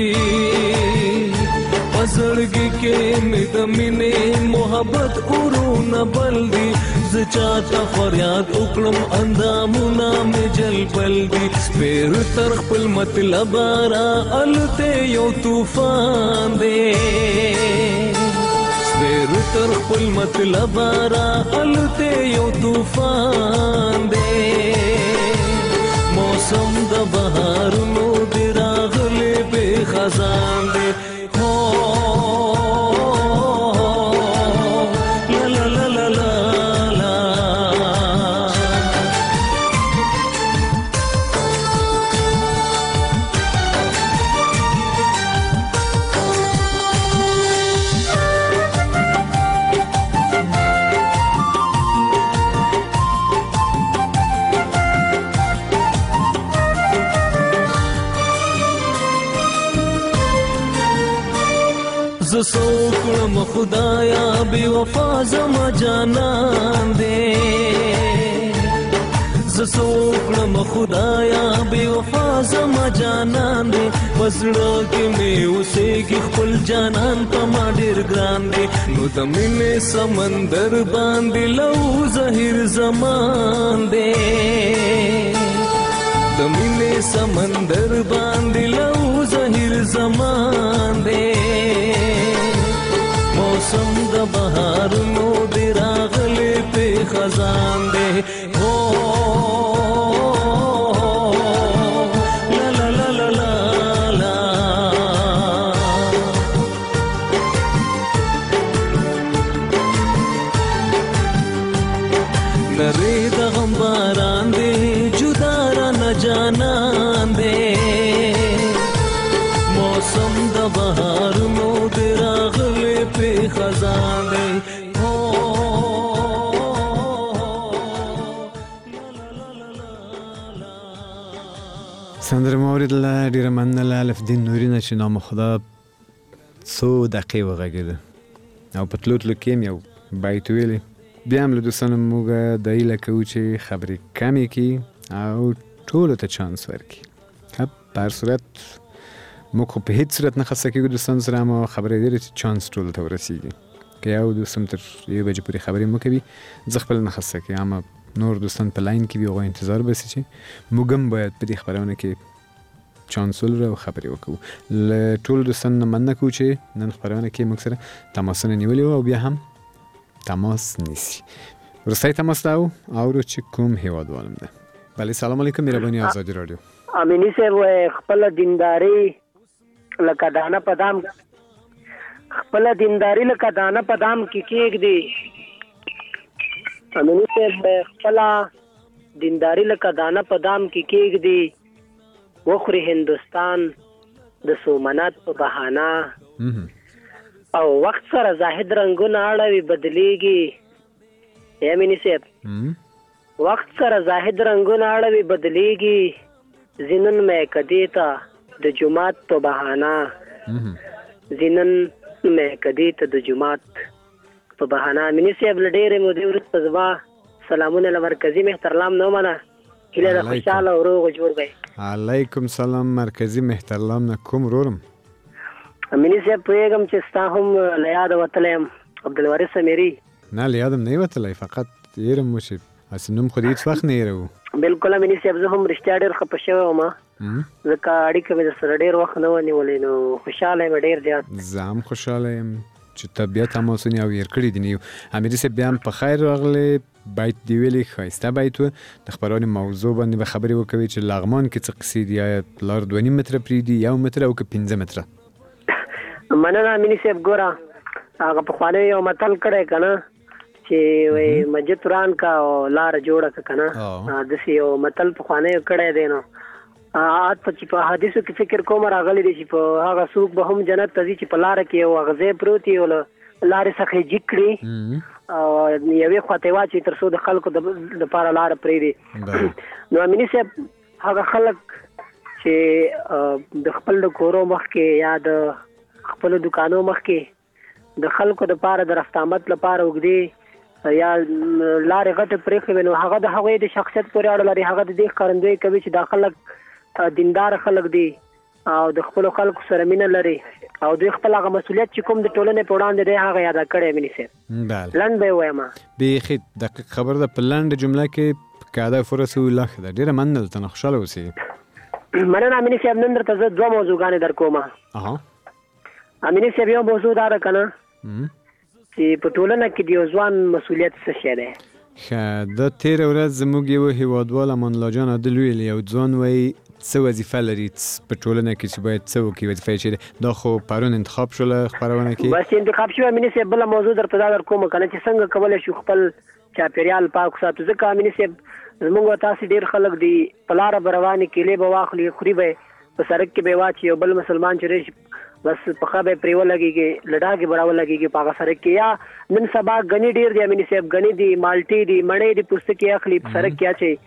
زړګي کې مې د مینې محبت اورونه بل دي ز چاته فریاد وکړم اندامونه مې جل بل دي سپېر تر خپل مطلب را الته یو طوفان دی سپېر تر خپل مطلب را الته یو طوفان دی موسم د بهارونو دی راغلی بے خزان دی سوکړم خدایا بے وفا زما جانان دے سوکړم خدایا بے وفا زما جانان دے پسړه کې مې اوسېږي خپل جانان په ما ډېر ګران دی نو د مینې سمندر باندې لو زهیر زمان دی د مینې سمندر باندې لو زهیر زمان دی موسم د بهارونو دی راغلی په خزان دی لا لا لا لا لا لا نری د غم باران دی جدا را نه جانان دی موسم د بهارونو دی راغلی په خزان دی سندره موریدله ډیره مننه الف دین نوري نه چې نام خدا څو دقیقې وغږېده او په تلو تلو کې یو بیت ویلی بیا هم له دوستانو موږ د هیله کوو چې خبرې کمې کړي او ټولو ته چانس ورکړي په هر صورت موږ خو په هیڅ صورت نه خسته کېږو دوستانو سره اما خبرې ډېرې چې چانس ټولو ته ورسېږي که یو دوست هم تر 1 بجې پورې خبرې مو کوي زه خپله نه خسته کېږم اما نور دوستان په لاین کې وي هغوی انتظار بسي چې موږ هم باید په دې خبرونه کې چانس ولرو او خبرې وکړو له ټولو دوستانو نه مننه کوو چې نن خبرونه کې موږ سره تماسونه نیولي وو او بیا هم تماس نیسي وروستی تماس ته اورو چې کوم هیوادوالم ده بله سلام علیکم مهرباني آزادي رادیو امینی صاحب خپل دینداری لکه دانه په دام خپل دینداری لکه دانه په دام کې کېږدي امینی صاحب خپل دینداری لکه دانه په دام کې کېږدي وخوري هندوستان د سومنات په بهانه او وخت سره زاهد رنگونه اړوي بدلیږي امینی صاحب وخت سره زاهد رنگونه اړوي بدلیږي زینن مې کدیتا د جمعات په بهانه زینن مې کدیتا د جمعات په بهانه امینی صاحب لډېرې مودې وروسته زما سلامونه له مرکزي محترم نو منه هیله د خوشاله او روغ جوړ وي علیکم سلام مرکزي محترم نه کوم رورم امینی صاحب پوهېږم چې ستا هم له یاده وتلی یم عبدالوارث امیري. نه له یادم نه وتلی، فقط یېرم و چې هسې نوم خو د هېڅ وخت نه هېروو. بالکل امیني صاحب زه هم رښتیا ډېر خفه شوی وم ځکه اړیکه مې درسره ډېر وخت نه و نیولې نو خوشحاله یم ډېر زیات. زه هم خوشحاله یم چې طبیعت هم اوسني او هېر کړي دي نه یو. امیري صاحب بیا هم په خیر راغلی. بیت دی ویلي ښایسته بیت و. د خپرونې موضوع باندې به خبرې وکوي چې لغمان کې څه قصې دي، یا لار 2.5 متره پرېږدي 1 متر او که 15 متره. مننه امیني صاحب. ګوره هغه پخوانی یو متل کړی که نه چې وایي مسجد وران کا او لاره جوړه که که نه، داسې یو متل پخوانی کړی دی. نو چې په حدیثو کې فکر کوم راغلی دی چې په هغه څوک به هم جنت ته ځي چې په لاره کې یو هغه ځای پروت وي او له لارې څخه یې جګ کړي او یوې خوا ته یې واچوي تر څو د خلکو دپاره لاره پرېږدي. نو امیني صاحب هغه خلک چې د خپل د کورو مخکې یا د خپلو دکانو مخکې د خلکو دپاره د رفت آمد لپاره اوږدې یا لارې غټې پرېښې وي، نو هغه د هغوی د شخصیت پورې اړه لري. هغه د دې ښکارندویي کوي چې دا خلک دیندار خلک دي او د خپلو خلکو سره مینه لري او دوی خپل هغه مسؤلیت چې کوم د ټولنې په وړاندې دی هغه یاده کړی امیني صاحب. لنډ به یې ووایم. بیخي دقیق خبر ده. په لنډه جمله کې که هدف ورسوي لښه ده. ډېره مننه درته نه، خوشحاله اوسئ. مننه امیني صاحب. نن درته زه 2 موضوعګانې در کومه. امیني صاحب یو موضوع دا ده که نه چې په ټولنه کې د یو ځوان مسؤلیت څه شی دی؟ ښه، دا تېره ورځ زموږ یو هېوادوال امان الله جان عادل ویل یو ځوان وایي څه وظیفه لري په ټولنه کې چې باید څه وکړي، وظیفه یې چې ده. دا خو پرون انتخاب شوله خپرونه کې. بس انتخاب شوی امیني صاحب. بله موضوع درته دا در کومه که نه چې څنګه کولی شو خپل چاپېریال پاک وساتو. ځکه امیني صاحب زموږ و تاسې ډېر خلک دي په لاره به روانې کیلې به واخلي خوري به یې په سړک کې به یې واچي. یو بل مسلمان چې راشي بس پښه به یې پرې ولګېږي، له ډاګې به راولګېږي په هغه سړک کې. یا نن سبا ګني ډېر دي امیني صاحب، ګني دي، مالټې دي، مڼې دي، پوستکي اخلي په سړک کې اچوي.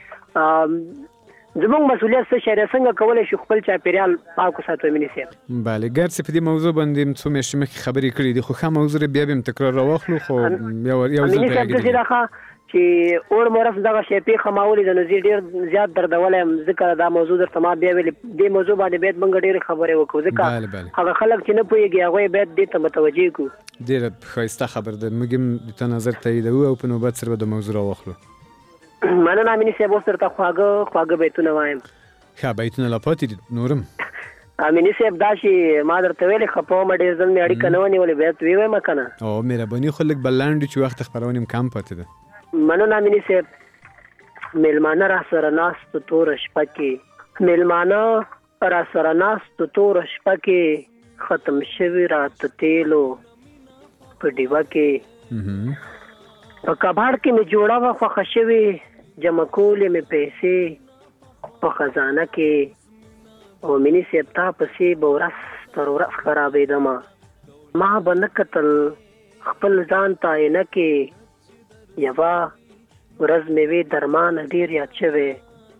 زموږ مسؤلیت څه شی دی؟ څنګه کولی شو خپل چاپېریال پاک وساتو امیني صاحب؟ بله، ګرڅې په دې موضوع باندې څو میاشتې مخکې خبرې کړې دي، خو ښه موضوع بیا به هم تکرار راواخلو. خو یو ځل امیني صاحب داسې ده چې اور مورس دغه شی پیښه ما ولیده نو زه ډېر زیات دردولی یم. ځکه دا موضوع درته ما بیا ویلې. دې موضوع باندې باید موږ ډېرې خبرې وکړو ځکه هغه خلک چې نه پوهېږي هغوی باید دې ته متوجه کړو. ډېره ښایسته خبر ده. موږ هم د تا نظر تاییدوو او په نوبت سره به د موضوع راواخلو. مننه امیني صاحب. اوس درته خواږه بیتونه وایم. ښه، بیتونه لا پاتې دي نورم؟ امیني صاحب دا چې ما درته ویلې خفه ومه ډېر ځل مې اړیکه نه ونیولې بیت ویوایم که نه؟ او مهرباني خو لږ به لنډ وي چې وخت خپرونې هم کم پاتې ده. مننه امیني صاحب. میلمانه را سره ناست توره شپه کې، میلمانه را سره ناست توره شپه کې، ختم شوي راته تیلو په ډیوه کې، په کباړ کې مې جوړه وه خوښه شوې، جمع کولې مې پیسې په خزانه کې. او امیني صاحب تا پسې به ورځ تر ورځ خرابېدمه، ما به نه کتل خپل ځان ته عینه کې. یوه ورځ مې وې درمانه ډېر یاد شوی،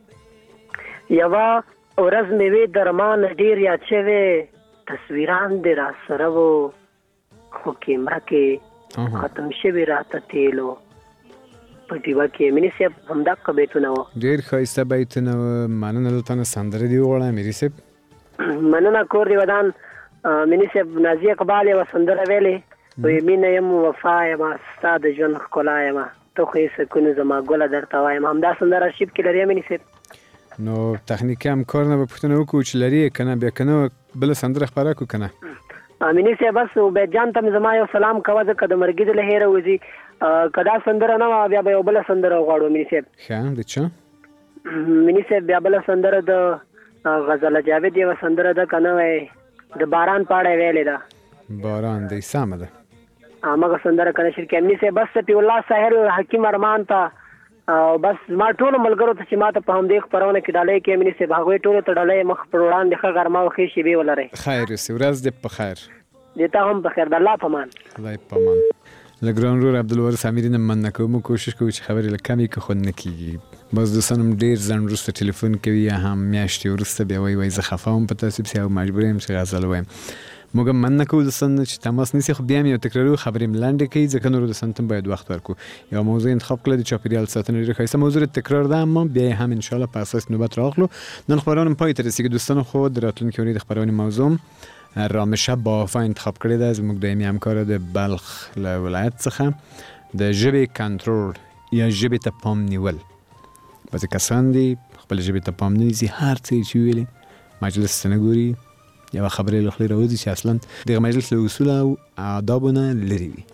یوه ورځ مې وې درمانه ډېر یاد شوی، تصویران دې را سره وو خو کیمره کې ختم شوي راته تیلو په ډیوه کې. امیني صاحب همدغه بیتونه وو. ډېر ښایسته بیتونه وو. مننه دلته نه سندرې دې وغواړه امیر صاحب. مننه کور دې ودان. امیني صاحب نازي اقبال یوه سندره ویلې وایي مینه یم وفا یم ستا د ژوند ښکلا یم ته خو یې سکون زما ګله درته وایم. همدا سندره ارشیف کې لري امیني صاحب؟ نو تخنیکي همکار نه به پوښتنه وکړو چې لري یې که نه، بیا که نه بله سندره خپره کړو که نه؟ امیني صاحب بس عبید جان ته مې زما یو سلام کوه ځکه د مرګي د له هیره وځي. که دا سندره نه وه بیا به یو بله سندره وغواړو امیني صاحب. ښه، د چا؟ امیني صاحب بیا بله سندره د غزله جاوید یوه سندره ده که نه وایي د باران په اړه یې ویلې ده. باران دی، سمه ده. همغه سندره که نشر کړي امیني صاحب. بس صفي الله ساحل حکیم ارمان ته او بس ما ټولو ملګرو ته چې ما ته په همدې خپرونه کې ډالۍ کې امیني صاحب هغوی ټولو ته ډالۍ مخ پر وړاندې ښه غرمه او ښې شېبې ولرئ. خیر اوسې، ورځ دې په خیر. دې ته هم په خیر. د الله په امان. خدای په امان. له ګران ورور عبدالوارث امیري نه مننه کوو. موږ کوشش کوو چې خبرې لږ کمې کړو خو نه کېږي. بس دوستان هم ډېر ځنډ وروسته ټلیفون کوي یا هم میاشتې وروسته بیا وایي زه خفه وم په تاسو پسې او مجبور یم چې غزل ووایم. موږ هم مننه کوو دوستان چې تماس نیسي، خو بیا هم یو تکرارو خبرې هم لنډې کوي ځکه نورو دوستانو ته باید وخت ورکړو. یو موضوع انتخاب کړله د چاپېریال ساتنې ډېره ښایسته موضوع تکرار ده، اما بیا هم انشاءالله په اساس نوبت راخلو. نن خپرونه پای ته رسېږي دوستانو. خو د راتلونکي اونۍ د خپرونې موضوع رامشه بافا انتخاب کړې ده زموږ دایمي همکاره د بلخ له ولایت څخه د ژبې کنټرول یا ژبې ته پام نیول. بعضې کسان دي خپل ژبې ته پام نه نیسي، هر څه یې چې ویلي مجلس ته نه ګوري، یوه خبرې له خولې راوځي چې اصلا دغه مجلس له اصول او آدابو نه لرې وي،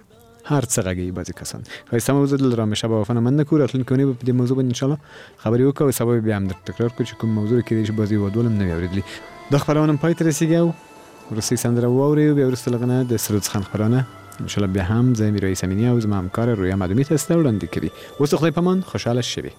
هر څه غږوي بعضې کسان. ښایسته موضوع د رامشه بافا نه مننه کوو. راتلونکې اونۍ به په دې موضوع باندې انشاءالله خبرې وکړو او سبا بیا هم در تکرار کړو چې کوم موضوع کېدای شي بعضې هېوادوال هم نه وي اورېدلي. دا خپرونه پای ته رسېږي او وروستۍ سندره واورئ، بیا وروسته له هغه نه د سرود خان خپرونه انشاءالله بیا هم زه میرویس امینی او زما همکاره رویا معدومي تاسو ته وړاندې کوي. اوس د خدای په امان، خوشحاله شوې.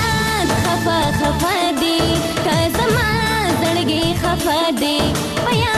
خفه دی که زما زړګي خفه دی